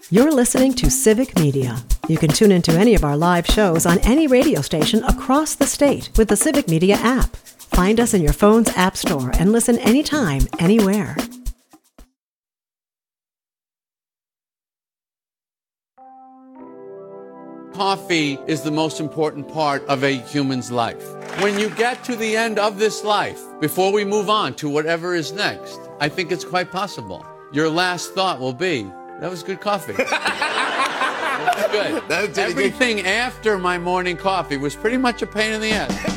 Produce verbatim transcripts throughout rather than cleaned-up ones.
You're listening to Civic Media. You can tune into any of our live shows on any radio station across the state with the Civic Media app. Find us in your phone's app store and listen anytime, anywhere. Coffee is the most important part of a human's life. When you get to the end of this life, before we move on to whatever is next, I think it's quite possible your last thought will be, that was good coffee. That's good. That's Everything good. After my morning coffee was pretty much a pain in the ass.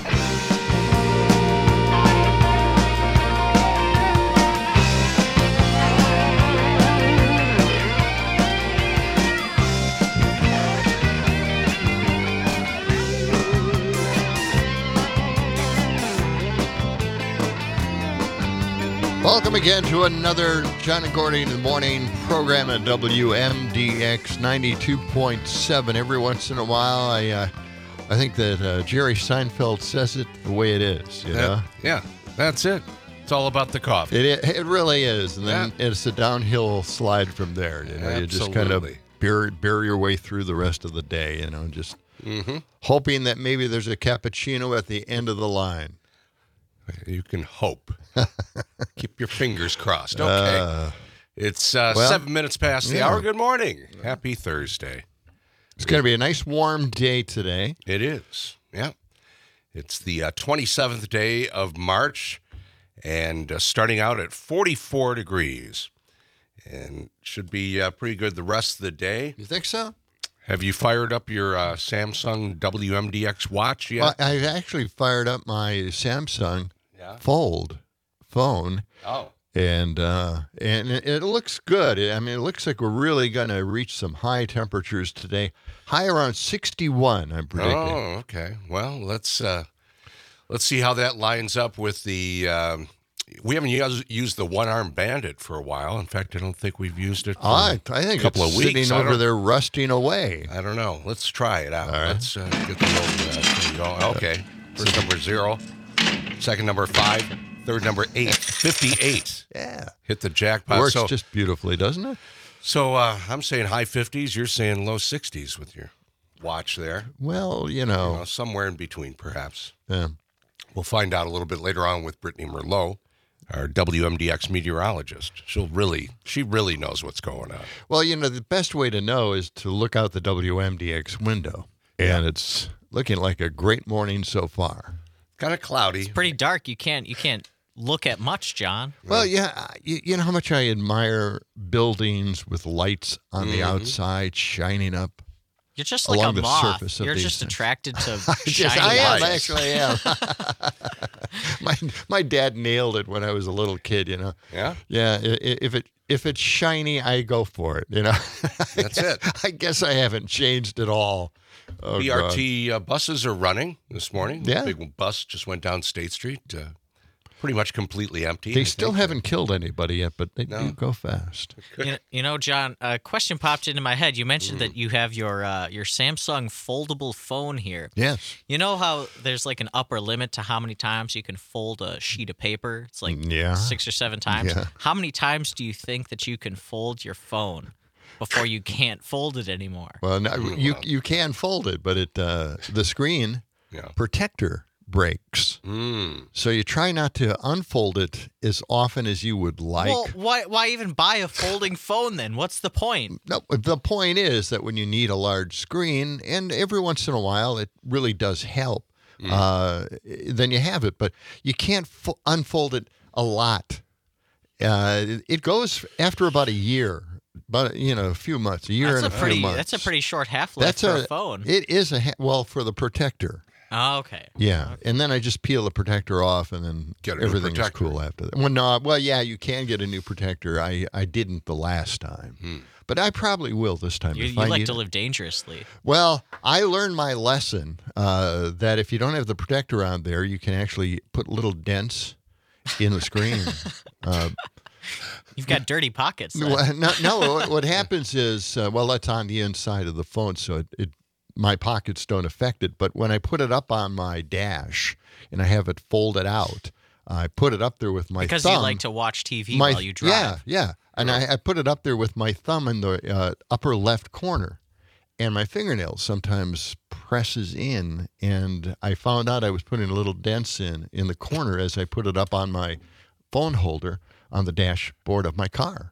Welcome again to another John and Gordy in the Morning program at W M D X ninety-two point seven. Every once in a while, I uh, I think that uh, Jerry Seinfeld says it the way it is. You that, know? Yeah, that's it. It's all about the coffee. It it really is, and then yeah. it's a downhill slide from there. You know, Absolutely. You just kind of bear, bear your way through the rest of the day. You know, just mm-hmm. hoping that maybe there's a cappuccino at the end of the line. You can hope. Keep your fingers crossed. Okay. Uh, it's uh, well, seven minutes past the yeah. hour. Good morning. Happy Thursday. It's going to be a nice warm day today. It is. Yeah. It's the uh, twenty-seventh day of March and uh, starting out at forty-four degrees. And should be uh, pretty good the rest of the day. You think so? Have you fired up your uh, Samsung W M D X watch yet? Well, I've actually fired up my Samsung yeah. Fold phone. Oh. And uh, and it, it looks good. I mean, it looks like we're really going to reach some high temperatures today. High around sixty-one, I'm predicting. Oh, okay. Well, let's uh, let's see how that lines up with the. Um, we haven't used, used the one-arm bandit for a while. In fact, I don't think we've used it for I, I think a couple it's of weeks. sitting over there rusting away. I don't know. Let's try it out. All right. Let's uh, get the old uh, thing going. Okay. First number zero. Second number five. Third number eight. fifty-eight. Yeah. Hit the jackpot. It works so, just beautifully, doesn't it? So uh, I'm saying high fifties. You're saying low sixties with your watch there. Well, you know. You know somewhere in between, perhaps. Yeah. We'll find out a little bit later on with Brittany Merlot, our W M D X meteorologist. She'll really, she really knows what's going on. Well, you know, the best way to know is to look out the W M D X window. And yeah. it's looking like a great morning so far. Kind of cloudy. It's pretty dark. You can't, you can't look at much, John. Well, yeah, you, you know how much I admire buildings with lights on mm-hmm. the outside shining up. You're just like along a the moth. surface of You're these just things. attracted to I just, shiny I am, lights. actually am. my my dad nailed it when I was a little kid, you know. Yeah? Yeah, if it if it's shiny, I go for it, you know. That's it. I guess I haven't changed at all. Oh, B R T uh, buses are running this morning. Yeah. The big bus just went down State Street. Uh, pretty much completely empty. They I still think. haven't killed anybody yet, but they No. do go fast. You know, you know, John, a question popped into my head. You mentioned Mm. that you have your uh, your Samsung foldable phone here. Yes. You know how there's like an upper limit to how many times you can fold a sheet of paper? It's like Yeah. six or seven times. Yeah. How many times do you think that you can fold your phone before you can't fold it anymore? Well, no, Mm, you well. you can fold it, but it uh, the screen Yeah. protector breaks. Mm. So you try not to unfold it as often as you would like. Well, why why even buy a folding phone then? What's the point? No, the point is that when you need a large screen, and every once in a while it really does help, Mm. uh, then you have it. But you can't fo- unfold it a lot. Uh, it, it goes after about a year, but you know, a few months, a year That's and a a, pretty few months. that's a pretty short half life That's for a, a phone. It is a ha- well for the protector. Oh, okay. Yeah, and then I just peel the protector off, and then Get a new everything is protector. cool after that. Well, no, well, yeah, you can get a new protector. I, I didn't the last time, Hmm. but I probably will this time. You, if you I like need to it. live dangerously. Well, I learned my lesson uh, that if you don't have the protector on there, you can actually put little dents in the screen. uh, You've got dirty pockets. then. well, no, no, what- what happens is, uh, well, that's on the inside of the phone, so it, it my pockets don't affect it. But when I put it up on my dash and I have it folded out, I put it up there with my because thumb. you like to watch T V my, while you drive. Yeah, yeah. And I, I put it up there with my thumb in the uh, upper left corner. And my fingernail sometimes presses in. And I found out I was putting little dents in in the corner as I put it up on my phone holder on the dashboard of my car.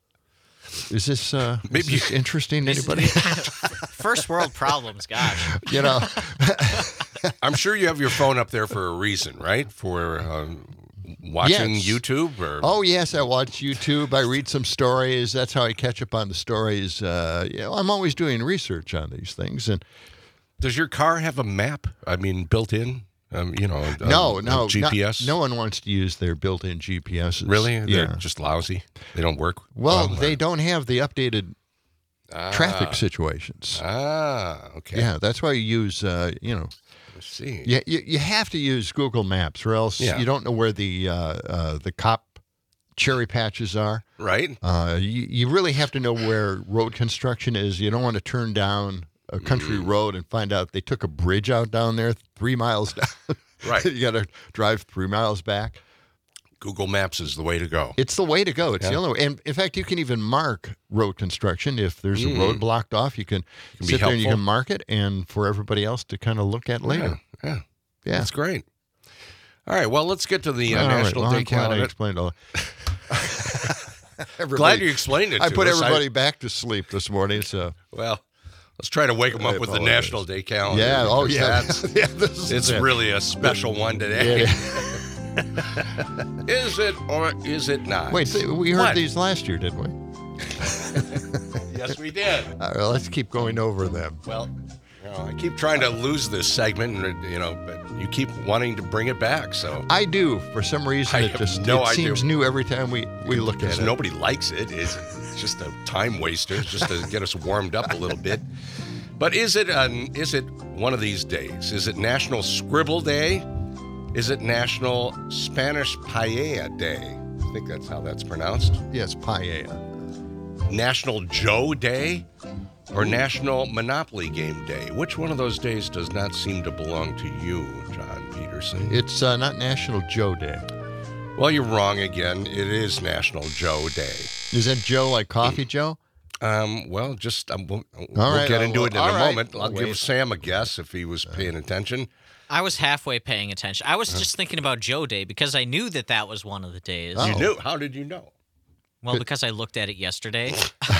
Is this, uh, Maybe is this interesting to This is- anybody? First world problems, gosh. You know, I'm sure you have your phone up there for a reason, right? For um, watching Yes. YouTube or oh, yes, I watch YouTube. I read some stories. That's how I catch up on the stories. Uh, you know, I'm always doing research on these things. And does your car have a map? I mean, built in? Um, you know, a- no, a no, G P S. No, no one wants to use their built-in G P Ss. Really? They're Yeah. just lousy. They don't work. Well, or- they don't have the updated ah, traffic situations. Ah, okay. Yeah, that's why you use, uh, you know, Let's see. you, you you have to use Google Maps, or else Yeah. you don't know where the uh, uh, the cop cherry patches are. Right? Uh, you, you really have to know where road construction is. You don't want to turn down a country Mm. road and find out they took a bridge out down there three miles down. Right. You got to drive three miles back. Google Maps is the way to go. It's the way to go. It's the Yeah. only way. And in fact, you can even mark road construction. If there's a road blocked off, you can, can be sit there and you helpful. can mark it, and for everybody else to kind of look at later. Yeah, yeah. Yeah. That's great. All right, well, let's get to the uh, All right. National Well, Day I'm glad I Calendar. explained all. Everybody- Glad you explained it I to put us. everybody back to sleep this morning. So Well, let's try to wake them I up with the apologize. National Day Calendar. yeah. Oh because yeah. that's- yeah this is It's it. really a special one today. Yeah. Is it or is it not? Wait, th- we heard What? these last year, didn't we? Yes, we did. All right, let's keep going over them. Well, you know, I keep trying to lose this segment, and you know, but you keep wanting to bring it back. So I do. For some reason, I it have just no it idea. seems new every time we, we look at because it. nobody likes it. It's, it's just a time waster, just to get us warmed up a little bit. But is it an, is it one of these days? Is it National Scribble Day? Is it National Spanish Paella Day? I think that's how that's pronounced. Yes, paella. National Joe Day or National Monopoly Game Day? Which one of those days does not seem to belong to you, John Peterson? It's uh, not National Joe Day. Well, you're wrong again. It is National Joe Day. Is that Joe like Coffee Joe? Um, well, just um, we'll, we'll All right, get I'll- into it in all a right. moment. I'll Wait. give Sam a guess if he was paying attention. I was halfway paying attention. I was just thinking about Joe Day because I knew that that was one of the days. Oh. You knew? How did you know? Well, because I looked at it yesterday.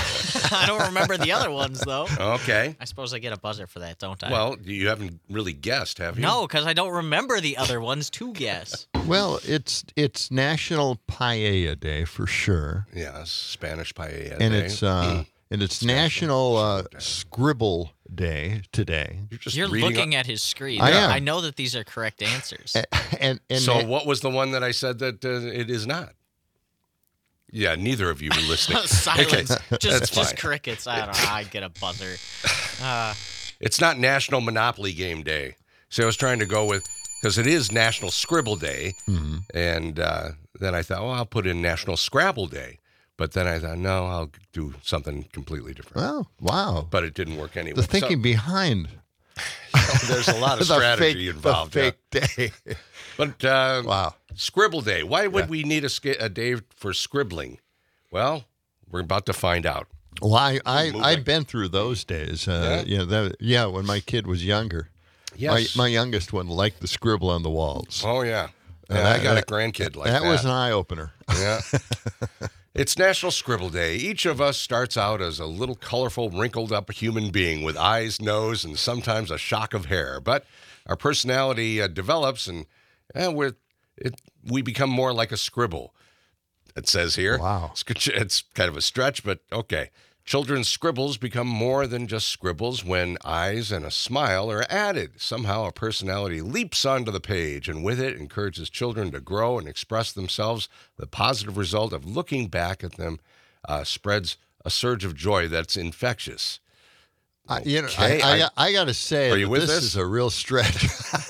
I don't remember the other ones, though. Okay. I suppose I get a buzzer for that, don't I? Well, you haven't really guessed, have you? no, because I don't remember the other ones to guess. Well, it's it's National Paella Day for sure, Yes, Spanish paella and day. it's uh, and it's National uh, Scribble Day today. You're just You're reading looking up- at his screen. I am. I know that these are correct answers. And and So what was the one that I said that uh, it is not? Yeah, neither of you were listening. Silence. Okay, Just, that's just fine. crickets. I don't know. I get a buzzer. Uh, It's not National Monopoly Game Day. So I was trying to go with, because it is National Scribble Day. Mm-hmm. And uh, then I thought, well, I'll put in National Scrabble Day. But then I thought, no, I'll do something completely different. oh wow, But it didn't work anyway. the thinking behind So, there's a lot of the strategy fake, involved. The yeah. fake day. But uh, Wow. Scribble Day. Why would Yeah. we need a, sk- a day for scribbling? Well, we're about to find out. Well, I, I Moving. I'd been through those days. Uh, yeah, that, yeah. When my kid was younger, Yes. my my youngest one liked the scribble on the walls. Oh, yeah. And Yeah, I that- got a that- grandkid like that. that was an eye opener. Yeah. It's National Scribble Day. Each of us starts out as a little colorful, wrinkled up human being with eyes, nose, and sometimes a shock of hair. But our personality uh, develops and eh, we're, it, we become more like a scribble. It says here. Wow. It's, it's kind of a stretch, but okay. Children's scribbles become more than just scribbles when eyes and a smile are added. Somehow a personality leaps onto the page, and with it encourages children to grow and express themselves. The positive result of looking back at them uh, spreads a surge of joy that's infectious. I, you know, Okay, I, I, I- got- I got to say, Are you that with this this? is a real stretch.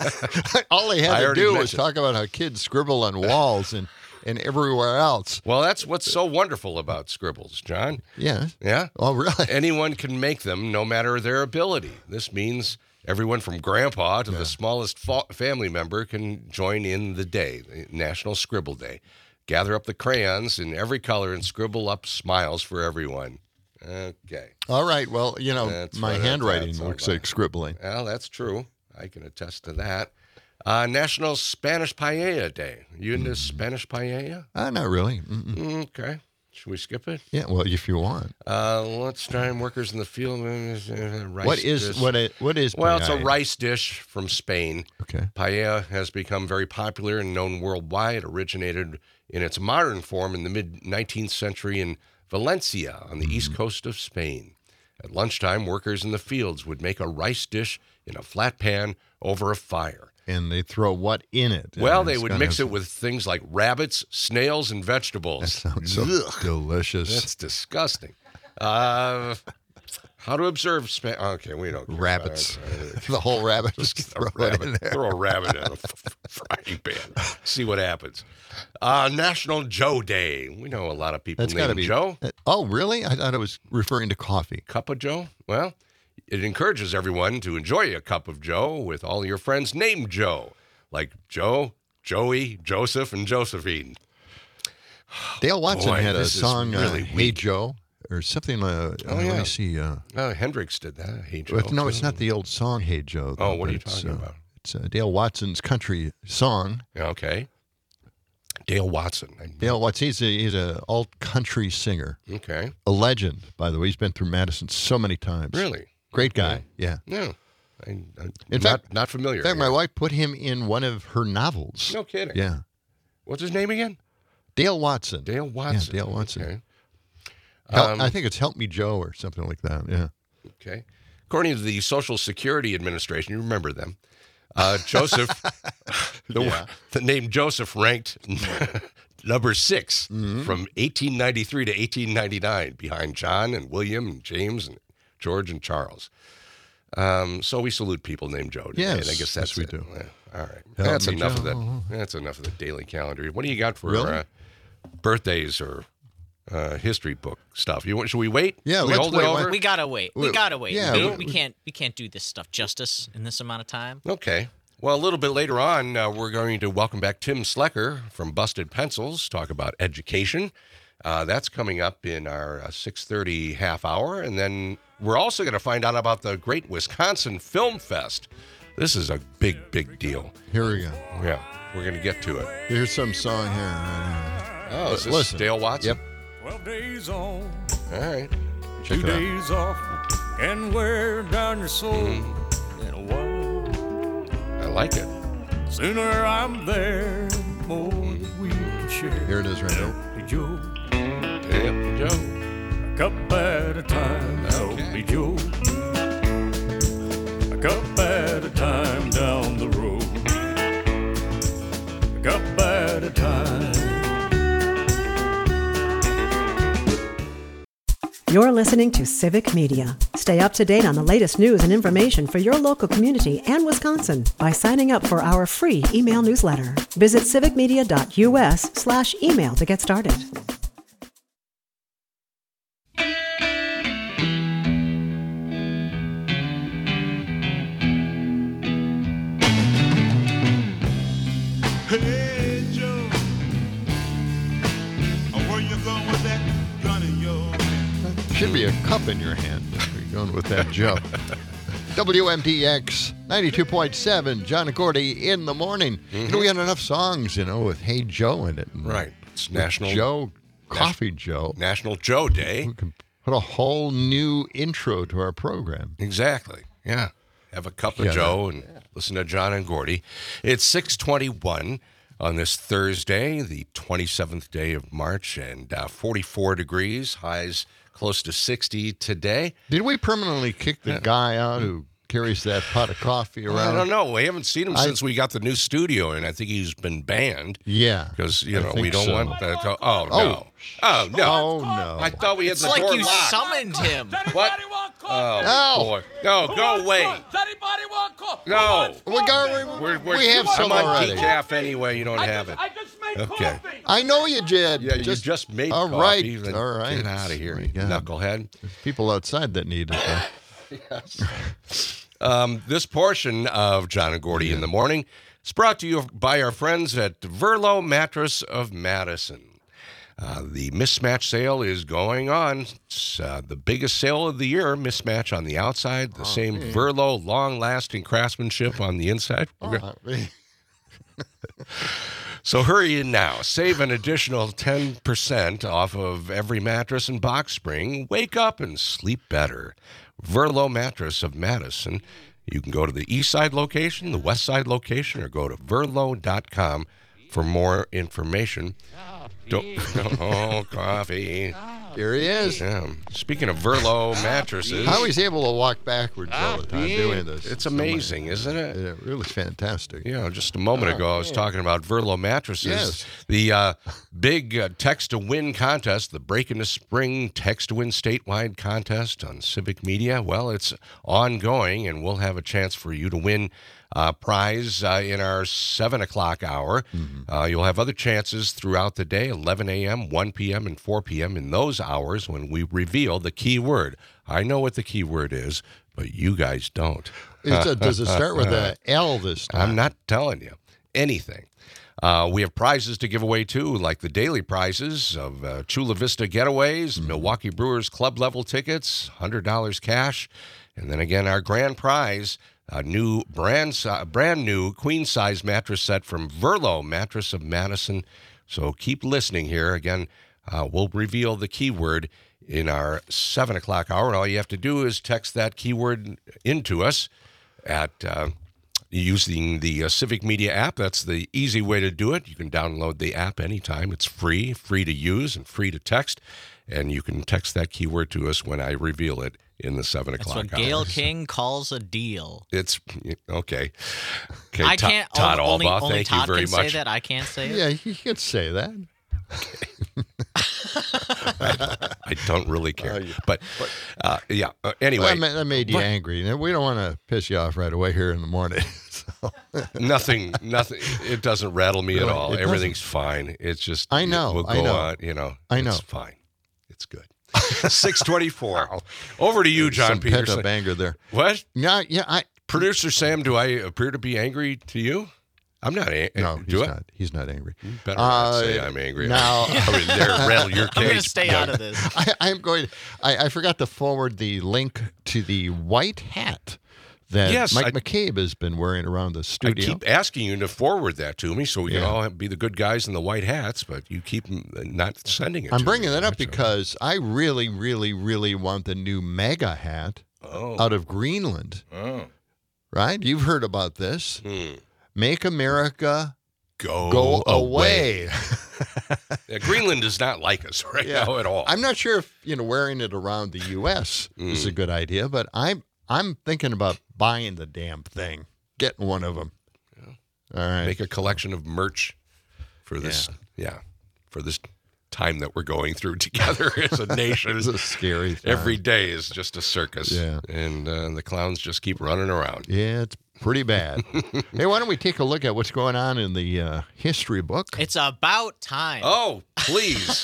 All they I had to already do was mentioned. talk about how kids scribble on walls and, and everywhere else. Well, that's what's so wonderful about scribbles, John. Yeah. Yeah? Oh, really? Anyone can make them no matter their ability. This means Everyone from grandpa to yeah. the smallest fa- family member can join in the day, National Scribble Day. Gather up the crayons in every color and scribble up smiles for everyone. Okay. All right. Well, you know, that's my handwriting looks like scribbling. Well, that's true. I can attest to that. Uh, National Spanish Paella Day. You into mm. Spanish paella? Uh, not really. Mm-mm. Okay. Should we skip it? Yeah, well, if you want. Uh, lunchtime workers in the field. Uh, rice what is dish. what? It, what is? Well, paella? it's a rice dish from Spain. Okay. Paella has become very popular and known worldwide. It originated in its modern form in the mid nineteenth century in Valencia on the mm. east coast of Spain. At lunchtime, workers in the fields would make a rice dish in a flat pan over a fire. And they throw what in it? Well, they would mix it with things like rabbits, snails, and vegetables. That sounds so Ugh. delicious. That's disgusting. Uh, how to observe Spa- Okay, we don't care. Rabbits. The whole rabbit. Just throw rabbit, it in there. Throw a rabbit in a f- frying pan. See what happens. Uh, National Joe Day. We know a lot of people That's named be, Joe. Uh, oh, really? I thought it was referring to coffee. Cup of Joe? Well, it encourages everyone to enjoy a cup of Joe with all your friends named Joe, like Joe, Joey, Joseph, and Josephine. Dale Watson Boy, had a song, really uh, Hey Joe, or something. Uh, oh, uh, yeah. Let me see. Uh, uh, Hendrix did that, Hey Joe. No, it's not the old song, Hey Joe. Though, oh, what are you talking uh, about? It's uh, Dale Watson's country song. Okay. Dale Watson. Dale Watson, he's a, he's a alt country singer. Okay. A legend, by the way. He's been through Madison so many times. Really? Great guy, yeah. Yeah. I, I, in not, fact, not familiar. In fact, yeah. my wife put him in one of her novels. No kidding. Yeah. What's his name again? Dale Watson. Dale Watson. Yeah, Dale Watson. Okay. Help, Um, I think it's Help Me Joe or something like that, yeah. Okay. According to the Social Security Administration, you remember them, uh, Joseph, the, Yeah. the name Joseph ranked number six Mm-hmm. from eighteen ninety-three to eighteen ninety-nine, behind John and William and James and George and Charles. Um, so we salute people named Joe today. Yes, and I guess that's yes, we it. do. Yeah, all right. Help that's me, enough Joe. of that. That's enough of the daily calendar. What do you got for Really? uh, birthdays or uh, history book stuff? You want? Should we wait? Yeah, Should we let's hold wait. it over? We gotta wait. We Well, gotta wait. yeah, we, we- we can't. We can't do this stuff justice in this amount of time. Okay. Well, a little bit later on, uh, we're going to welcome back Tim Slecker from Busted Pencils, talk about education. Uh, that's coming up in our uh, six thirty half hour. And then we're also going to find out about the Great Wisconsin Film Fest. This is a big, big deal. Here we go. Yeah, we're going to get to it. Here's some song here. Right Oh, is this Listen. Dale Watson? Yep. Twelve days on, All right. Check two it out. days off, can wear down your soul in a while. I like it. Sooner I'm there, the more that we can share. Here it is right now. Hey Joe, Yep, Joe. a cup at a time. Help Okay. me, Joe. A cup at a time down the road. A cup at a time. You're listening to Civic Media. Stay up to date on the latest news and information for your local community and Wisconsin by signing up for our free email newsletter. Visit civicmedia.us slash email to get started. Hey Joe, where you going with that gun in your hand? Should be a cup in your hand. You're going with that Joe. W M D X ninety-two point seven, John and Gordy in the morning. You know, we had enough songs, you know, with Hey Joe in it. And Right. It's with National Joe, Coffee Joe. National Joe Day. We can put a whole new intro to our program. Exactly. Yeah. Have a cup of Yeah, Joe and listen to John and Gordy. It's six twenty-one on this Thursday, the twenty-seventh day of March, and uh, forty-four degrees, highs close to sixty today. Did we permanently kick the guy out who carries that pot of coffee around? I don't know. We haven't seen him I- since we got the new studio, and I think he's been banned Yeah. because, you I know, think we don't so. want that to. Oh, Oh. no. Oh, no. Oh, no. I thought we had It's the like door you locked. summoned him. What? Oh, No. boy. No, go away. No. We, got, We're, we're, we have I'm some on already. decaf anyway. You don't have it. Okay. I know you did. Yeah, you just made all coffee. right, then all right. Get out of here, My you God. knucklehead. There's people outside that need it. though. Um, this portion of John and Gordy in the Morning is brought to you by our friends at Verlo Mattress of Madison. Uh, the mismatch sale is going on. It's uh, the biggest sale of the year. Mismatch on the outside, the oh, same man. Verlo long-lasting craftsmanship on the inside. Oh, So hurry in now. Save an additional ten percent off of every mattress and box spring. Wake up and sleep better. Verlo Mattress of Madison. You can go to the east side location, the west side location, or go to verlo dot com for more information. Don't, oh, coffee. Here he is. Yeah. Speaking of Verlo mattresses. How he's able to walk backwards all the time doing this. It's amazing, isn't it? Yeah, really fantastic. Yeah, just a moment ago I was talking about Verlo mattresses. Yes. The uh, big uh, text-to-win contest, the Break into Spring text-to-win statewide contest on Civic Media. Well, it's ongoing, and we'll have a chance for you to win Uh, prize uh, in our seven o'clock hour. Mm-hmm. Uh, you'll have other chances throughout the day, eleven a.m., one p.m., and four p.m. in those hours when we reveal the key word. I know what the key word is, but you guys don't. It's a, does it start with an L this time? I'm not telling you anything. Uh, we have prizes to give away, too, like the daily prizes of uh, Chula Vista Getaways, mm-hmm. Milwaukee Brewers Club level tickets, one hundred dollars cash, and then again our grand prize, a new brand, uh, brand new queen size mattress set from Verlo Mattress of Madison. So keep listening here. Again, uh, we'll reveal the keyword in our seven o'clock hour. And all you have to do is text that keyword into us at uh, using the uh, Civic Media app. That's the easy way to do it. You can download the app anytime. It's free, free to use, and free to text. And you can text that keyword to us when I reveal it in the seven o'clock hour. That's what Gail hours. King calls a deal. It's okay. Okay, I can't. Todd only, Albaugh, only thank Todd you very can much. Say that I can't say it. Yeah, you can say that. I, I don't really care, uh, yeah. but uh, yeah. Uh, anyway, well, that, made, that made you but, angry. We don't want to piss you off right away here in the morning. So. nothing, nothing. It doesn't rattle me really, at all. Everything's fine. It's just I know. It, we'll go I know. on. You know, I know. It's fine. It's good. six twenty-four. Over to you, John Some Peterson. Pent-up anger there. What? Yeah, yeah. I Producer Sam, do I appear to be angry to you? I'm not angry. No, do he's I? not. He's not angry. You better uh, not say I'm angry. Now, I mean, there, rattle your cage. I'm going to stay yeah. out of this. I, I'm going. I, I forgot to forward the link to the white hat that yes, Mike I, McCabe has been wearing around the studio. I keep asking you to forward that to me so we yeah. can all be the good guys in the white hats, but you keep not sending it I'm to bringing me. that up That's because I really, really, really want the new MAGA hat oh. out of Greenland. Oh. Right? You've heard about this. Hmm. Make America go, go away. away. yeah, Greenland does not like us right yeah. now at all. I'm not sure if you know wearing it around the U S mm. is a good idea, but I'm I'm thinking about buying the damn thing, getting one of them. Yeah. All right, make a collection of merch for this. Yeah, yeah for this time that we're going through together as a nation. It's a scary thing. Every day is just a circus. Yeah, and uh, the clowns just keep running around. Yeah, it's pretty bad. Hey, why don't we take a look at what's going on in the uh, history book? It's about time. Oh, please.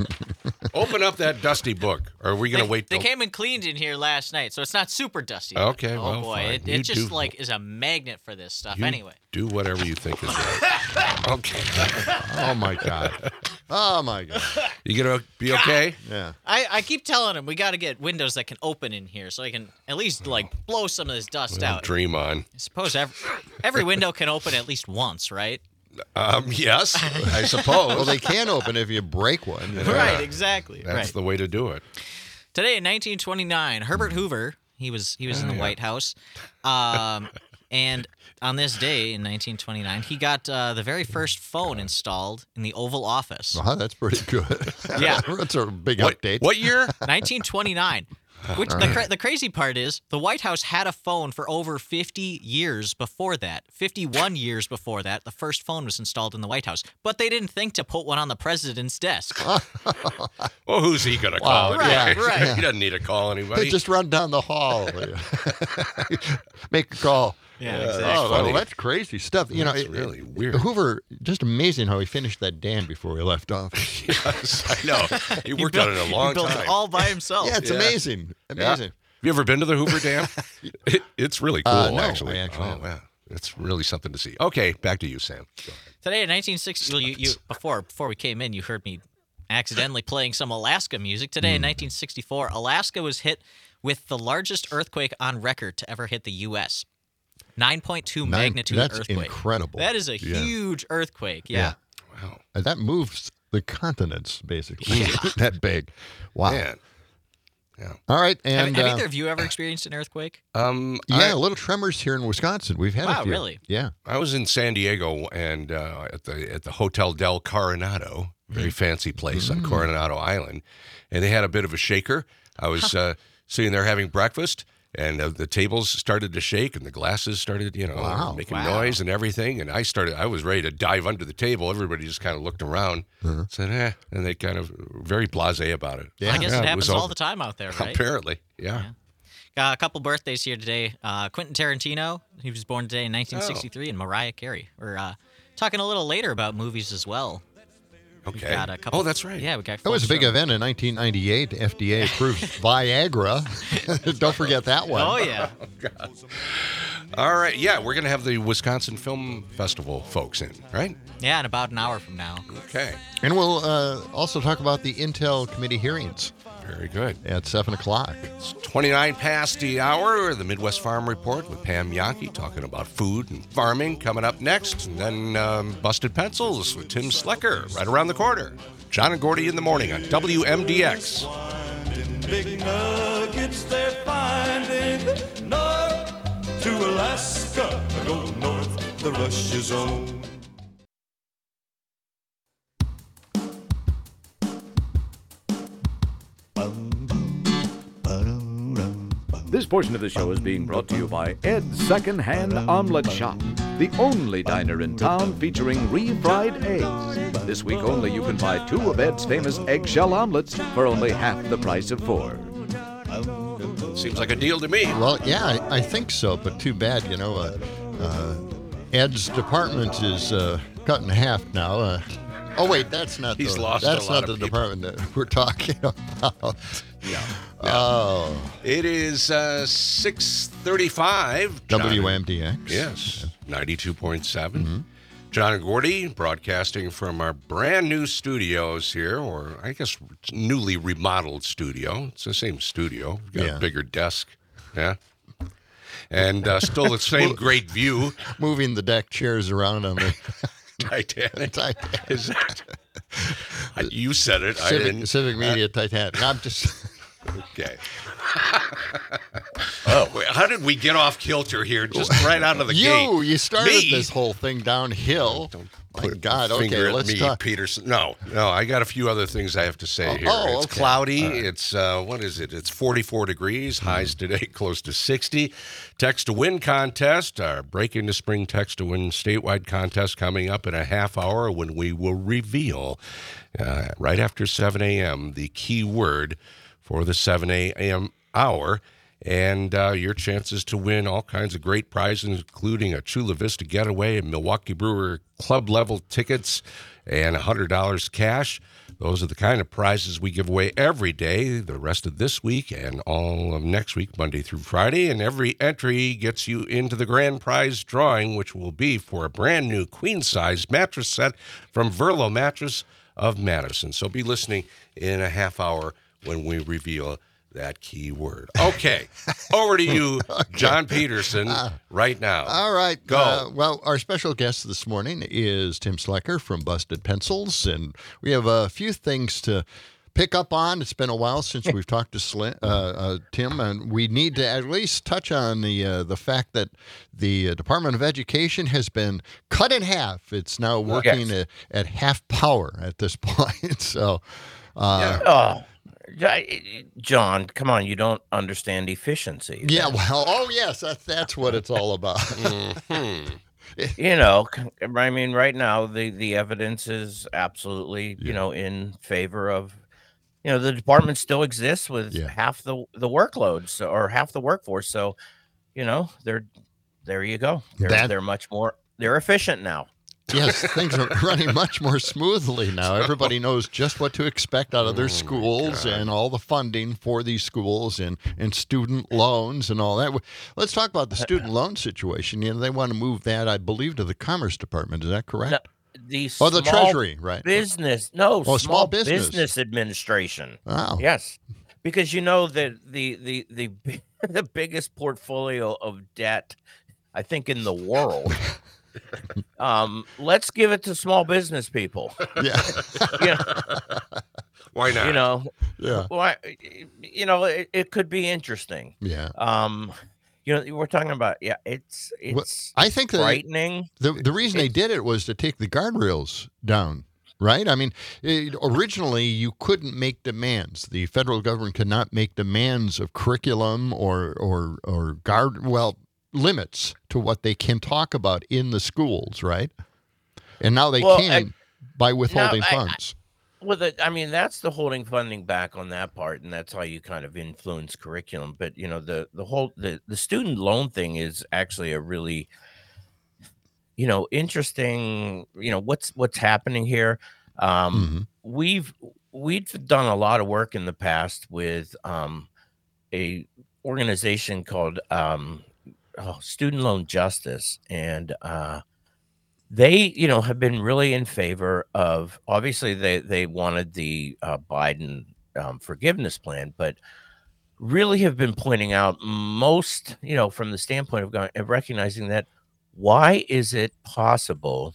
Open up that dusty book. Or are we going to wait They till... came and cleaned in here last night, so it's not super dusty. Okay, oh, well, boy. fine. It, You it just do- like is a magnet for this stuff You anyway. do whatever you think is right. Okay. Oh, my God. Oh, my God. You going to be okay? Yeah. I, I keep telling him we got to get windows that can open in here so I can at least like blow some of this dust Well, out. dream on. I suppose every, every window can open at least once, right? Um, yes, I suppose. Well, they can open if you break one. you know. Right, exactly. That's right. the way to do it. Today in nineteen twenty-nine, Herbert Hoover, he was he was in the Oh, yeah. White House, um, and on this day in nineteen twenty-nine, he got uh, the very first phone installed in the Oval Office. Wow, that's pretty good. Yeah. That's a big What, update. what year? nineteen twenty-nine. Which the, cra- the crazy part is, the White House had a phone for over fifty years before that. fifty-one years before that, the first phone was installed in the White House. But they didn't think to put one on the president's desk. Well, who's he going to Wow, call? right, anyway? right. He doesn't need to call anybody. They just run down the hall. Make a call. Yeah, Yeah, exactly. that's Oh, funny. well, that's crazy stuff. You know, That's it- really it- weird. Hoover, just amazing how he finished that dam before he left office. Yes, I know. He He worked built- on it a long he built time. it all by himself. Yeah, it's Yeah. amazing. Amazing. you ever been to the Hoover Dam? it, it's really cool, Uh, no, actually. I actually oh, haven't. yeah. It's really something to see. Okay, back to you, Sam. Go ahead. Today in nineteen sixty, well, you, you before before we came in, you heard me accidentally playing some Alaska music. Today in nineteen sixty-four, Alaska was hit with the largest earthquake on record to ever hit the U S nine point two Nine- magnitude that's earthquake. incredible. That is a Yeah. huge earthquake. Yeah. Wow. And that moves the continents, basically. That big. Wow. Man. Yeah. All right. Have, And have uh, either of you ever experienced an earthquake? Um, yeah, I, little tremors here in Wisconsin. We've had Wow, a few. really? Yeah. I was in San Diego and uh, at the at the Hotel del Coronado, very fancy place on Coronado Island, and they had a bit of a shaker. I was uh, sitting there having breakfast, and uh, the tables started to shake, and the glasses started, you know, Wow. making Wow. noise and everything. And I started, I was ready to dive under the table. Everybody just kind of looked around, said, "Eh," and they kind of very blasé about it. Yeah. I guess Yeah, it it happens was all over. the time out there, right? Apparently, yeah. Uh, a couple birthdays here today. Uh, Quentin Tarantino, he was born today in nineteen sixty-three, and Mariah Carey. We're uh, talking a little later about movies as well. Okay. Got a couple, Oh, that's right. Yeah, we got. That was a folks big from- event in nineteen ninety-eight. F D A approved Viagra. Don't forget that one. Oh yeah. All right. Yeah, we're going to have the Wisconsin Film Festival folks in, right? Yeah, in about an hour from now. Okay. And we'll uh, also talk about the Intel committee hearings Very good. at seven o'clock. It's twenty-nine past the hour. The Midwest Farm Report with Pam Yankee talking about food and farming coming up next. And then um, Busted Pencils with Tim Slecker right around the corner. John and Gordy in the morning on W M D X. Finding big nuggets, they're finding north to Alaska. Go north, the rush is on. This portion of the show is being brought to you by Ed's Secondhand Omelet Shop, the only diner in town featuring refried eggs. This week only, you can buy two of Ed's famous eggshell omelets for only half the price of four. Seems like a deal to me. Well, yeah, I, I think so, but too bad, you know. Uh, uh, Ed's department is uh, cut in half now. Uh, oh, wait, that's not He's the, lost that's a lot not the of people. department that we're talking about. Yeah. Oh, It is uh, six thirty-five. John W and- M D X. Yes, ninety-two point seven. John and Gordy broadcasting from our brand new studios here, or I guess newly remodeled studio. It's the same studio. We've got Yeah. a bigger desk. Yeah. And uh, still the same great view. Moving the deck chairs around on the Titanic. Titanic. Is that? You said it. I Civic, didn't. Civic Media Titanic. I'm just. Okay. Oh, wait, how did we get off kilter here? Just right out of the gate. You, you started Me? this whole thing downhill. My Put God, a finger okay, at let's me, talk. Peterson. No, no, I got a few other things I have to say Oh, here. oh, it's okay. cloudy. It's uh, what is it? It's forty-four degrees. Hmm. Highs today close to sixty. Text to win contest. Our break into spring text to win statewide contest coming up in a half hour when we will reveal uh, right after seven a.m. the key word for the seven a.m. hour. And uh, your chances to win all kinds of great prizes, including a Chula Vista getaway and Milwaukee Brewer club level tickets and one hundred dollars cash. Those are the kind of prizes we give away every day, the rest of this week and all of next week, Monday through Friday. And every entry gets you into the grand prize drawing, which will be for a brand new queen-size mattress set from Verlo Mattress of Madison. So be listening in a half hour when we reveal that key word. Okay, over to you, John Peterson, right now. All right. Go. Uh, well, our special guest this morning is Tim Slecker from Busted Pencils, and we have a few things to pick up on. It's been a while since we've talked to Sli- uh, uh, Tim, and we need to at least touch on the uh, the fact that the uh, Department of Education has been cut in half. It's now working at, at half power at this point. So, uh, Oh, I- John, come on. You don't understand efficiency. yeah. Well, oh yes, that's that's what it's all about. You know, c- I mean, right now, the, the evidence is absolutely, you know, in favor of, you know, the department still exists with Yeah. half the, the workload, so, or half the workforce. So, you know, they're, there you go. They're, That- they're much more, they're efficient now. Yes, things are running much more smoothly now. Everybody knows just what to expect out of their Oh, schools and all the funding for these schools and, and student loans and all that. Let's talk about the student loan situation. You know, they want to move that, I believe, to the Commerce Department. Is that correct? No, the Oh, the small Treasury, right. Business, no, Oh, small, small business. business. Administration. Wow. Yes, because you know that the the the the biggest portfolio of debt, I think, in the world. um, let's give it to small business people. Yeah. Yeah. Why not? You know. Yeah. Why? You know, it, it could be interesting. Yeah. Um, you know, we're talking about yeah. It's it's I think that frightening. The the reason they did it was to take the guardrails down, right? I mean, it, originally you couldn't make demands. The federal government could not make demands of curriculum or or or guard well limits to what they can talk about in the schools, right? And now they Well, can I- by withholding No, I- I- funds. Well, the, I mean, that's the holding funding back on that part, and that's how you kind of influence curriculum. But you know, the the whole the, the student loan thing is actually a really, you know, interesting. You know, what's what's happening here. Um, We've we've done a lot of work in the past with um, a organization called um, oh, Student Loan Justice, and uh, they, you know, have been really in favor of. Obviously, they they wanted the uh, Biden um, forgiveness plan, but really have been pointing out most, you know, from the standpoint of, going, of recognizing that why is it possible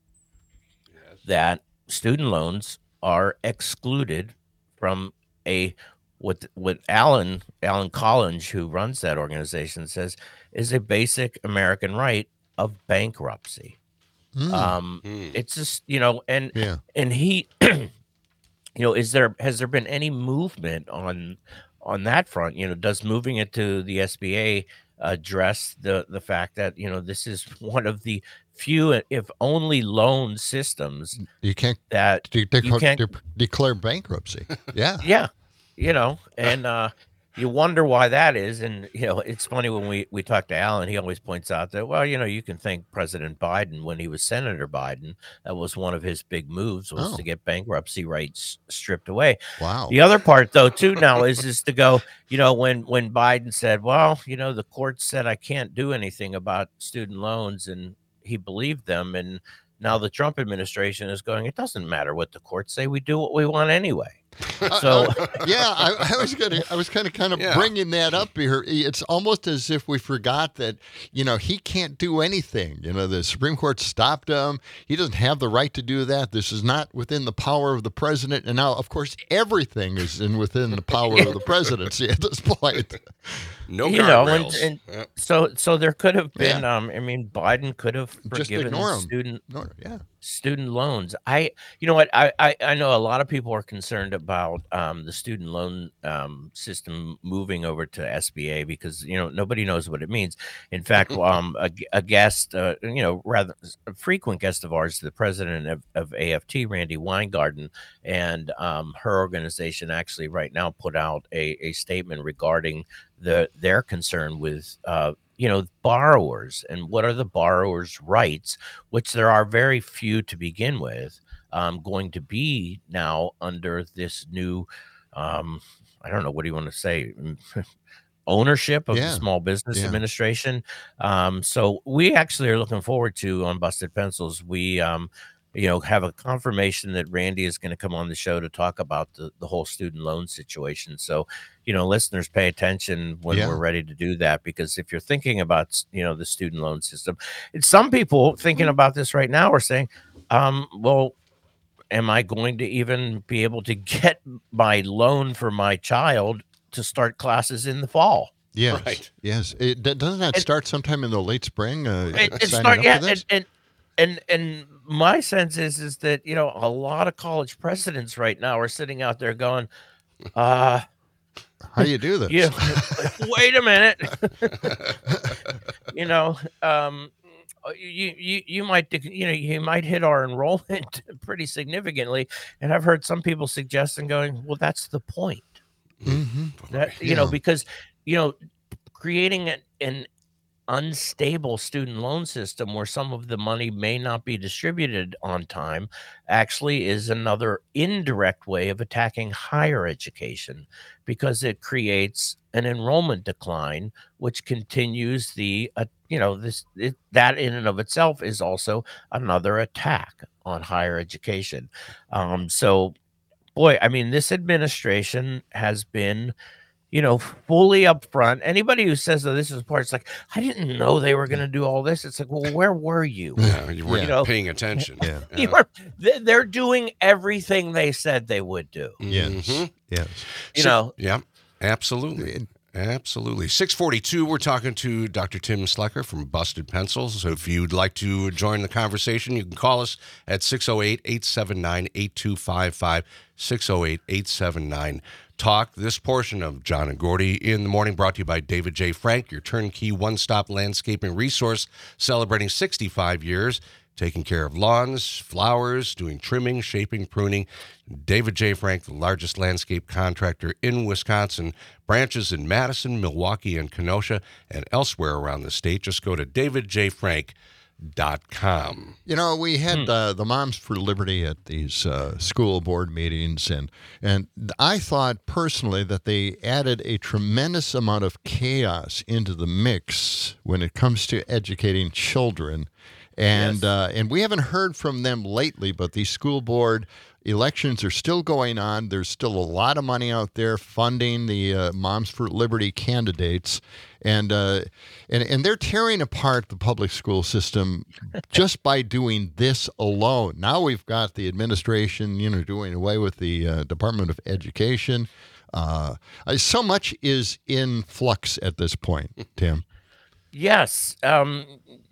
that student loans are excluded from a what what Alan Alan Collins, who runs that organization, says is a basic American right of bankruptcy. Mm. Um, Mm. it's just, you know, and Yeah. and he, you know, is there has there been any movement on on that front? You know, does moving it to the S B A address the the fact that, you know, this is one of the few, if only, loan systems You can't that de- de- you can't, de- declare bankruptcy. Yeah. yeah, you know, and uh, you wonder why that is. And, you know, it's funny when we, we talk to Alan, he always points out that, well, you know, you can thank President Biden when he was Senator Biden. That was one of his big moves, was Oh. to get bankruptcy rights stripped away. Wow. The other part, though, too, now is is to go, you know, when when Biden said, well, you know, the court said I can't do anything about student loans, and he believed them. And now the Trump administration is going, it doesn't matter what the courts say, we do what we want anyway. So Uh, yeah, I, I was gonna, I was kind of, kind of Yeah. bringing that up here. It's almost as if we forgot that, you know, he can't do anything. You know, the Supreme Court stopped him. He doesn't have the right to do that. This is not within the power of the president. And now, of course, everything is in within the power of the presidency at this point. No you know, and, guardrails. and Yeah. so so there could have been, Yeah. um, I mean, Biden could have Just forgiven ignore 'em. student No, yeah. student loans. I, you know what, I, I, I know a lot of people are concerned about um, the student loan um, system moving over to S B A because, you know, nobody knows what it means. In fact, um, a, a guest, uh, you know, rather a frequent guest of ours, the president of, of A F T, Randy Weingarten, and um, her organization actually right now put out a, a statement regarding the their concern with uh, you know, borrowers and what are the borrowers' rights, which there are very few to begin with, um, going to be now under this new, um, I don't know, what do you want to say? Ownership of Yeah. the Small Business Yeah. Administration. Um, so we actually are looking forward to, on Busted Pencils, we, um, you know, have a confirmation that Randy is going to come on the show to talk about the, the whole student loan situation. So, you know, listeners, pay attention when Yeah. we're ready to do that, because if you're thinking about, you know, the student loan system, it's some people thinking about this right now are saying, um, well, am I going to even be able to get my loan for my child to start classes in the fall? Yes. Right. Yes. It, that- doesn't that It- start sometime in the late spring? Uh, It, it signing start, up yeah, for this? and, and and and my sense is is that, you know, a lot of college presidents right now are sitting out there going, uh, How do you do this? yeah, wait a minute, you know, um, you you you might dec- you know you might hit our enrollment pretty significantly, and I've heard some people suggesting going, well, that's the point. Mhm. That, you know, Yeah. because, you know, creating an, an unstable student loan system where some of the money may not be distributed on time actually is another indirect way of attacking higher education, because it creates an enrollment decline, which continues the, uh, you know, this it, that in and of itself is also another attack on higher education. Um, so, boy, I mean, this administration has been, you know, fully upfront. Anybody who says that this is part, it's like, I didn't know they were going to do all this. It's like, well, where were you? Yeah, you weren't You know, paying attention. Yeah. you are, they- they're doing everything they said they would do. Yes. Mhm. Yes. You So- know, Yeah, absolutely. Absolutely. six forty-two, we're talking to Doctor Tim Slecker from Busted Pencils. So if you'd like to join the conversation, you can call us at six oh eight, eight seven nine, eight two five five, six oh eight, eight seven nine, talk. This portion of John and Gordy in the Morning brought to you by David J. Frank, your turnkey one-stop landscaping resource, celebrating sixty-five years, taking care of lawns, flowers, doing trimming, shaping, pruning. David J. Frank, the largest landscape contractor in Wisconsin, branches in Madison, Milwaukee, and Kenosha, and elsewhere around the state. Just go to david j frank dot com. You know, we had uh, the Moms for Liberty at these uh, school board meetings, and and I thought personally that they added a tremendous amount of chaos into the mix when it comes to educating children. And Yes. uh, and we haven't heard from them lately, but these school board elections are still going on. There's still a lot of money out there funding the uh, Moms for Liberty candidates, and uh, and and they're tearing apart the public school system just by doing this alone. Now we've got the administration, you know, doing away with the uh, Department of Education. Uh, uh, so much is in flux at this point, Tim. yes. Um,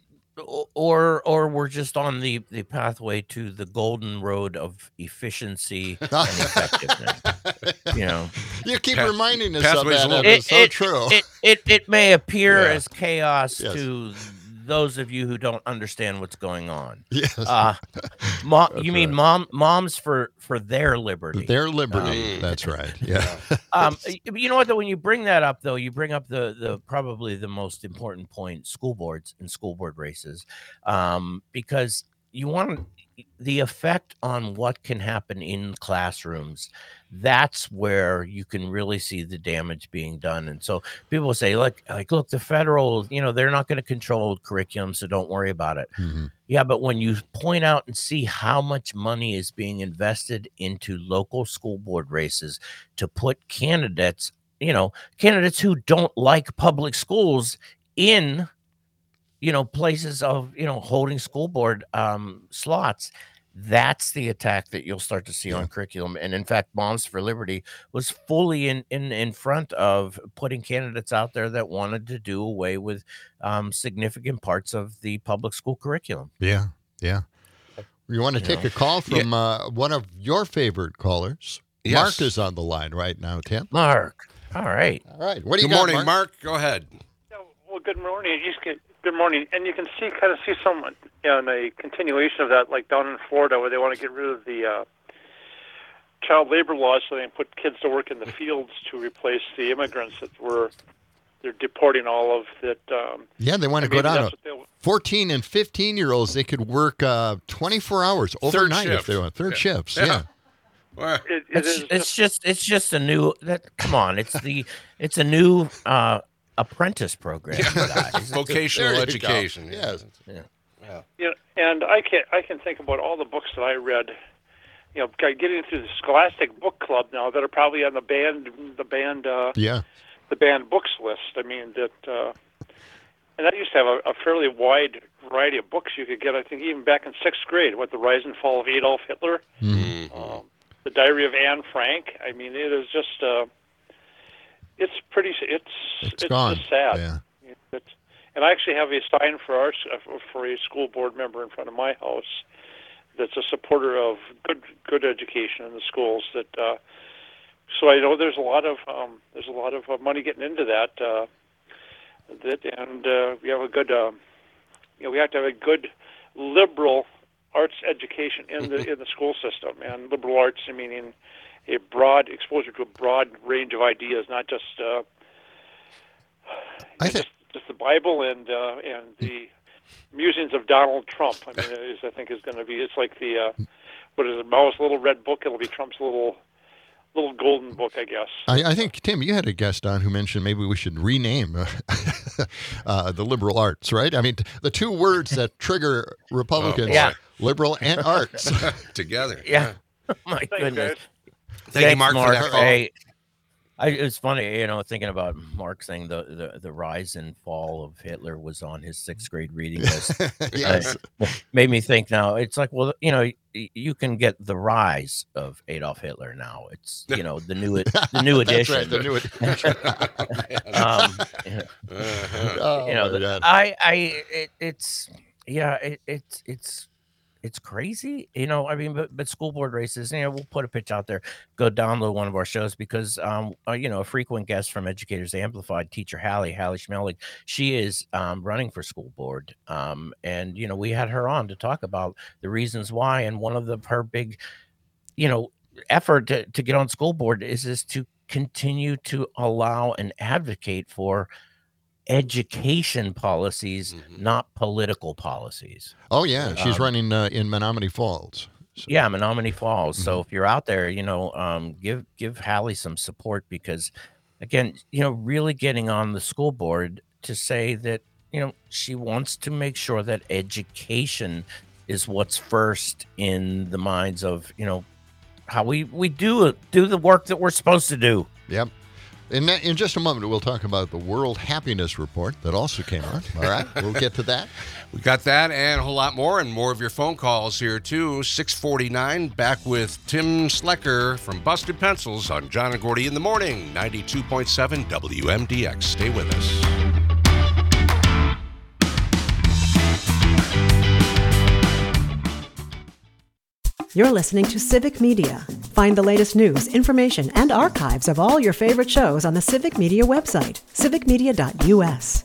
or or we're just on the, the pathway to the golden road of efficiency and effectiveness. You know, You keep Pa- reminding us of pathways that. a little and bit- It's so it, true. It, it it may appear Yeah. as chaos Yes. to those of you who don't understand what's going on. Yes. Uh, mo- That's you mean right. mom moms for for their liberty. Their liberty. Um, That's right. Yeah. Um, y- you know what? Though, when you bring that up, though, you bring up the the probably the most important point: school boards and school board races, um, because you want the effect on what can happen in classrooms. That's where you can really see the damage being done. And so people say, look, like, look, the federal, you know, they're not going to control curriculum, so don't worry about it. Mhm. Yeah, but when you point out and see how much money is being invested into local school board races to put candidates, you know, candidates who don't like public schools in, you know, places of, you know, holding school board um, slots, that's the attack that you'll start to see on curriculum. And in fact, Moms for Liberty was fully in, in, in front of putting candidates out there that wanted to do away with um, significant parts of the public school curriculum. Yeah. Yeah. You want to You take know. a call from uh, one of your favorite callers? Yes. Mark is on the line right now, Tim. Mark. All right. All right. What do you Good got, morning, Mark? Mark. Go ahead. Yeah, well, good morning. You can, good morning, and you can see kind of see some, you know, in a continuation of that, like down in Florida, where they want to get rid of the uh, child labor laws, so they can put kids to work in the fields to replace the immigrants that were they're deporting all of that. Um, Yeah, they want to maybe go down that's to what they'll- fourteen and fifteen year olds. They could work uh, twenty-four hours overnight if shift. they want. Third Yeah. shifts. Yeah. Yeah. Well, It, it It's, is it's just it's just a new that come on it's the it's a new uh apprentice program for that, isn't it? vocational There you go. education. Yes. You know, and I can I can think about all the books that I read. You know, getting through the Scholastic Book Club now that are probably on the banned the banned uh, Yeah. the banned books list. I mean that, uh, and I used to have a, a fairly wide variety of books you could get. I think even back in sixth grade, what the Rise and Fall of Adolf Hitler, Mm-hmm. um, the Diary of Anne Frank. I mean, it is just uh, it's pretty. It's It's it's gone. just sad. Yeah. It's, and I actually have a sign for our for a school board member in front of my house that's a supporter of good good education in the schools. That uh, so I know there's a lot of um, there's a lot of uh, money getting into that. Uh, that and uh, we have a good uh, you know we have to have a good liberal arts education in the in the school system, and liberal arts meaning a broad exposure to a broad range of ideas, not just uh, I think. just the Bible and uh, and the musings of Donald Trump. I mean, is I think is going to be. It's like the uh, what is it? Mao's little red book. It'll be Trump's little little golden book, I guess. I, I think, Tim, you had a guest on who mentioned maybe we should rename uh, uh, the liberal arts, right? I mean, t- the two words that trigger Republicans, Oh, yeah. liberal and arts. Together. Yeah. My Thanks, goodness. guys. Thank Thanks, you, Mark, for that call. Hey, I, it's funny, you know, thinking about Mark saying the, the, the rise and fall of Hitler was on his sixth grade reading list. Yes. Uh, made me think now. It's like, well, you know, y- you can get the rise of Adolf Hitler now. It's, you know, the new the new That's edition. right, the new edition. um, you know, Uh-huh. Oh, you know, my the- God. I, I, it, it's, yeah, it, it's, it's, it's crazy, you know. I mean, but, but school board races, you know, we'll put a pitch out there. Go download one of our shows because, um, uh, you know, a frequent guest from Educators Amplified, teacher Hallie, Hallie Schmeling, she is um, running for school board, um, and you know, we had her on to talk about the reasons why, and one of the her big, you know, effort to, to get on school board is is to continue to allow and advocate for education policies, Mhm. not political policies. Oh, yeah. She's Um, running uh, in Menominee Falls. So- Yeah, Menominee Falls. So Mhm. if you're out there, you know, um, give give Hallie some support because, again, you know, really getting on the school board to say that, you know, she wants to make sure that education is what's first in the minds of, you know, how we we do do the work that we're supposed to do. Yep. In, that, in just a moment, we'll talk about the World Happiness Report that also came out. All right, we'll get to that. We got that and a whole lot more, and more of your phone calls here too. six forty-nine, back with Tim Slecker from Busted Pencils on John and Gordy in the Morning, ninety-two point seven W M D X. Stay with us. You're listening to Civic Media. Find the latest news, information, and archives of all your favorite shows on the Civic Media website, civic media dot u s.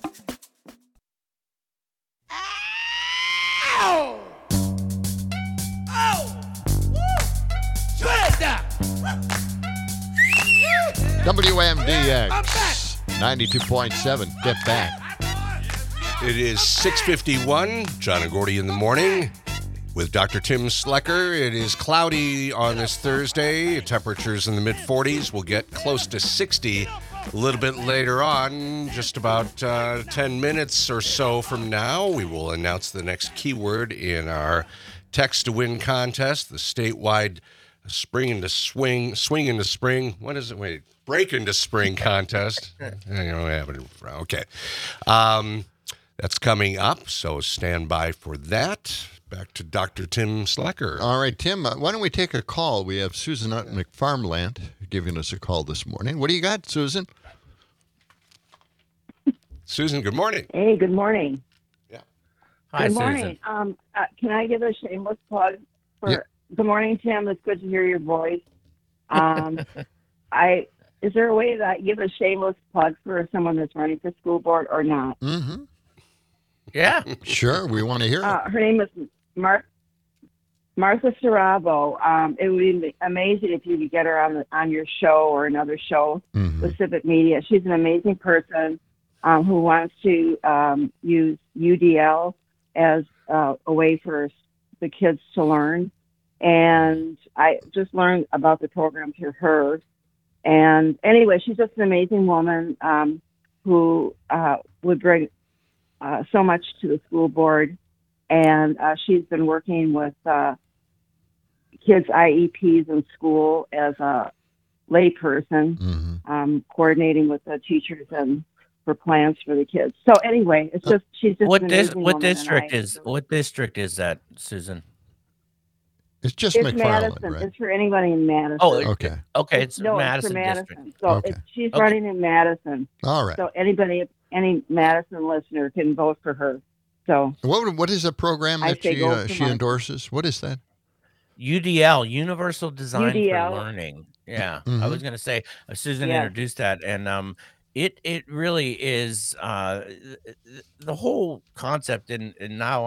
W M D X ninety-two point seven. Get back. It is six fifty-one, John and Gordy in the Morning with Doctor Tim Slecker. It is cloudy on this Thursday. Temperatures in the mid forties. We'll get close to sixty a little bit later on. Just about uh, ten minutes or so from now, we will announce the next keyword in our Text to Win contest, the statewide Spring into Swing, Swing into Spring. What is it? Wait, Break into Spring contest. I don't know what happened. Okay. Um, that's coming up, so stand by for that. Back to Doctor Tim Slecker. All right, Tim, uh, why don't we take a call? We have Susan out in McFarmland giving us a call this morning. What do you got, Susan? Susan, good morning. Hey, good morning. Hi, good Susan. morning. Um, uh, can I give a shameless plug for? Yeah. Good morning, Tim. It's good to hear your voice. Um, I is there a way that I give a shameless plug for someone that's running for school board or not? Mm-hmm. Yeah. Sure, we want to hear it. Uh, her name is Mar- Martha Sarabo. Um, it would be amazing if you could get her on the, on your show or another show Mhm. with Civic Media. She's an amazing person um, who wants to um, use U D L as uh, a way for the kids to learn. And I just learned about the program through her. And anyway, she's just an amazing woman um, who uh, would bring uh, so much to the school board. And uh, she's been working with uh, kids' I E Ps in school as a layperson, Mhm. um, coordinating with the teachers and for plans for the kids. So anyway, it's just she's just What an dis- amazing what woman, and district I- is what district is that, Susan? It's just It's McFarland, Madison. right? It's for anybody in Madison. Oh, it- Okay. Okay, it's no, Madison, it's for Madison. district. So Okay. it's, she's Okay. running in Madison. All right. So anybody, any Madison listener can vote for her. So What what is a program I that say she go uh, for she Martha. endorses? What is that? U D L, Universal Design U D L. for Learning. Yeah, Mhm. I was going to say uh, Susan Yeah. introduced that, and um, it it really is uh, th- th- the whole concept. And, and now I'll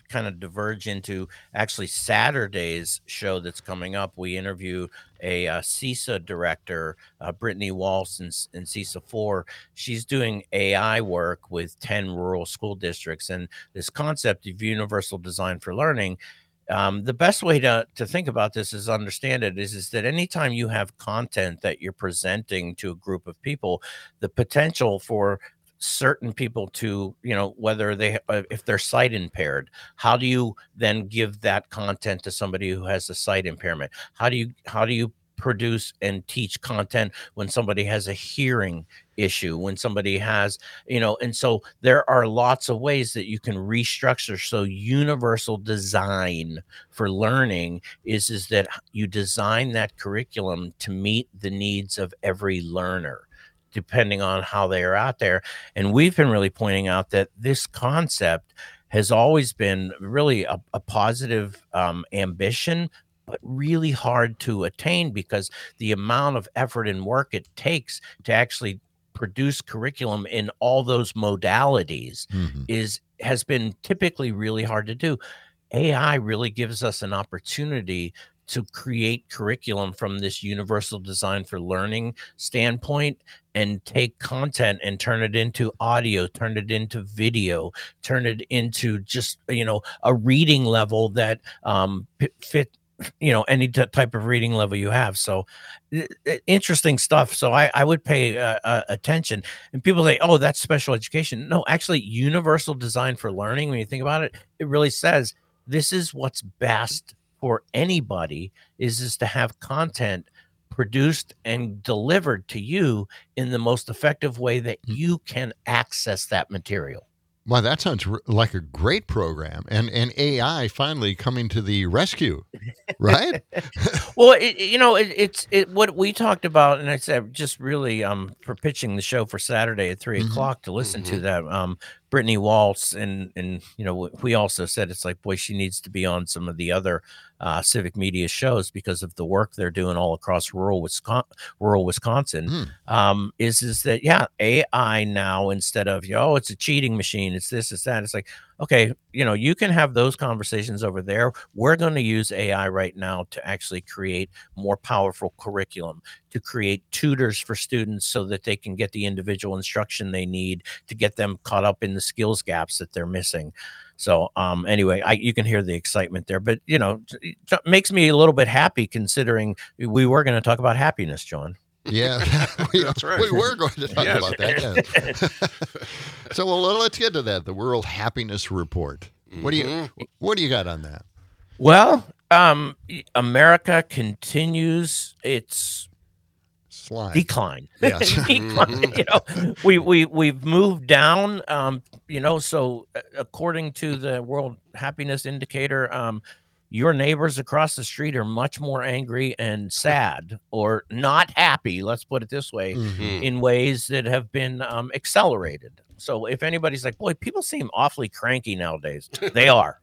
kind of diverge into actually Saturday's show that's coming up. We interview a uh, CISA director, uh, Brittany Walsh in, in CISA four. She's doing A I work with ten rural school districts, and this concept of universal design for learning. Um, the best way to, to think about this is understand it is, is that anytime you have content that you're presenting to a group of people, the potential for certain people to, you know, whether they, uh, if they're sight impaired, how do you then give that content to somebody who has a sight impairment? How do you, how do you produce and teach content when somebody has a hearing issue, when somebody has, you know, and so there are lots of ways that you can restructure. So universal design for learning is, is that you design that curriculum to meet the needs of every learner, depending on how they are out there. And we've been really pointing out that this concept has always been really a, a positive um, ambition, but really hard to attain because the amount of effort and work it takes to actually produce curriculum in all those modalities mm-hmm. is has been typically really hard to do. A I really gives us an opportunity to create curriculum from this universal design for learning standpoint and take content and turn it into audio, turn it into video, turn it into just, you know, a reading level that um, fit, you know, any t- type of reading level you have. So interesting stuff. So I, I would pay uh, uh, attention. And people say, oh, that's special education. No, actually, universal design for learning, when you think about it, it really says this is what's best for anybody is, is to have content produced and delivered to you in the most effective way that you can access that material. Wow, that sounds r- like a great program, and and A I finally coming to the rescue, right? Well, it, you know, it, it's it what we talked about, and I said just really um for pitching the show for Saturday at three mm-hmm. o'clock to listen mm-hmm. to that um Brittany Walsh, and and you know we also said it's like, boy, she needs to be on some of the other uh, civic media shows because of the work they're doing all across rural Wisconsin. Rural Wisconsin mm. um, is is that yeah, A I now, instead of, oh, it's a cheating machine, it's this, it's that. It's like, okay, you know, you can have those conversations over there. We're going to use A I right now to actually create more powerful curriculum, to create tutors for students so that they can get the individual instruction they need to get them caught up in the skills gaps that they're missing. So um, anyway, I, you can hear the excitement there, but, you know, it makes me a little bit happy considering we were going to talk about happiness, John. Yeah, we, that's right. We were going to talk yes. about that. Yeah. So well, let's get to that. The World Happiness Report. Mm-hmm. What do you What do you got on that? Well, um, America continues its Slide. decline. Yes. decline. You know, we we we've moved down. Um, you know, so according to the World Happiness Indicator, um, your neighbors across the street are much more angry and sad, or not happy, let's put it this way, mm-hmm. in ways that have been um, accelerated. So if anybody's like, boy, people seem awfully cranky nowadays, they are.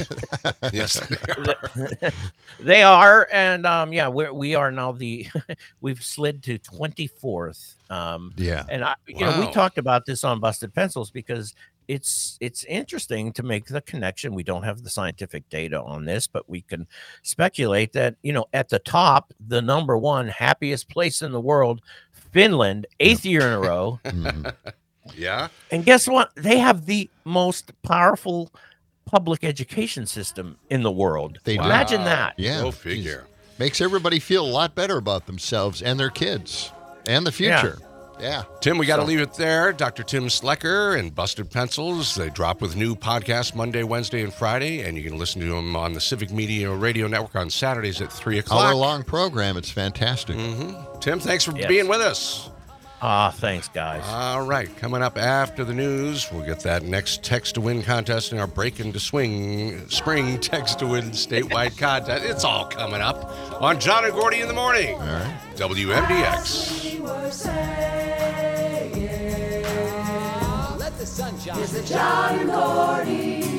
Yes, they are. They are, and um, yeah, we're, we are now the we've slid to twenty-fourth. Um, yeah, and I, you wow. know, we talked about this on Busted Pencils because it's it's interesting to make the connection. We don't have the scientific data on this, but we can speculate that, you know, at the top, the number one happiest place in the world, Finland, eighth year in a row. Mm-hmm. Yeah, and guess what? They have the most powerful public education system in the world. They wow. Imagine that. Yeah, go figure. Makes everybody feel a lot better about themselves and their kids and the future. Yeah. yeah. Tim, we got to So- leave it there. Doctor Tim Slecker and Busted Pencils. They drop with new podcasts Monday, Wednesday, and Friday, and you can listen to them on the Civic Media Radio Network on Saturdays at three o'clock. Hour-long program. It's fantastic. Mm-hmm. Tim, thanks for Yes. being with us. Ah, thanks, guys. All right, coming up after the news, we'll get that next Text to Win contest in our Break into Swing Spring Text to Win statewide contest. It's all coming up on John and Gordy in the Morning. All right. W M D X. Let the sunshine. It's the John and Gordy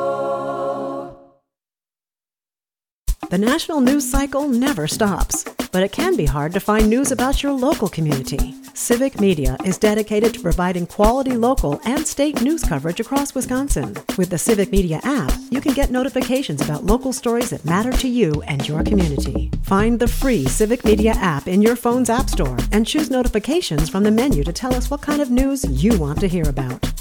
Show. The national news cycle never stops. but it can be hard to find news about your local community. Civic Media is dedicated to providing quality local and state news coverage across Wisconsin. With the Civic Media app, you can get notifications about local stories that matter to you and your community. Find the free Civic Media app in your phone's app store and choose notifications from the menu to tell us what kind of news you want to hear about.